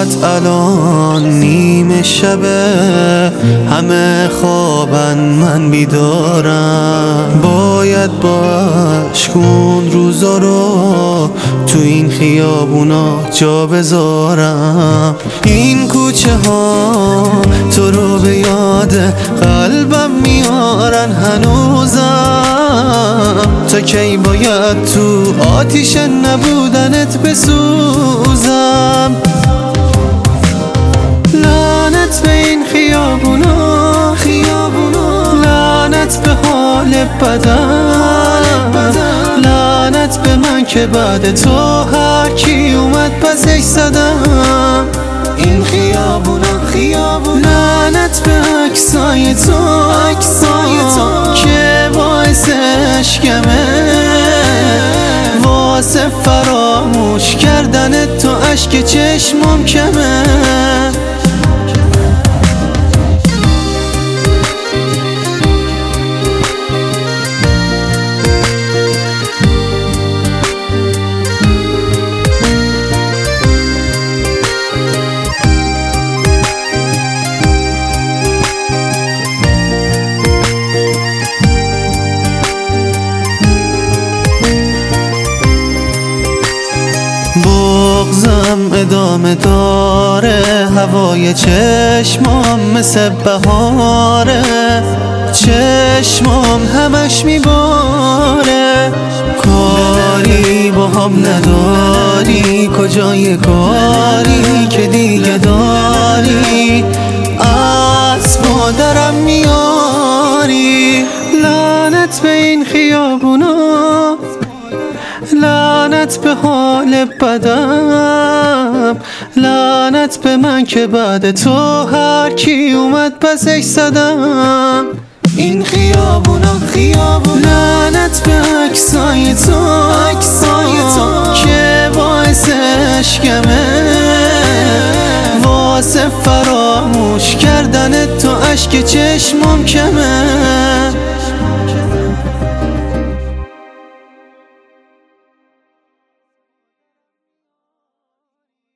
ساعت الان نیمه شبه، همه خوابن من بیدارم. باید با اشکون روزا رو تو این خیابونا جا بذارم. این کوچه ها تو رو به یاد قلبم میارن هنوزم. تا کی باید تو آتیش نبودنت بسوزم؟ لعنت به این خیابونا، لعنت به حال بدن، لعنت به من که بعد تو هر کی اومد پسش زدم. این خیابونا، لعنت به عکسای تو که باعث عشقمه، واسه فراموش کردن تو اشک چشمم کمه. بغضم ادامه داره، هوای چشمام مثل بهاره، چشمام همش میباره. کاری با هم نداری، کجای کاری که دیگه داری از مادرم میاری. لعنت به این خیابونا، لعنت به حال بدم، لعنت به من که بعد تو هر کی اومد پسش زدم. این خیابونا، لعنت به عکسای تو که باعث عشقمه، واسه فراموش کردن تو اشک چشمم کمه.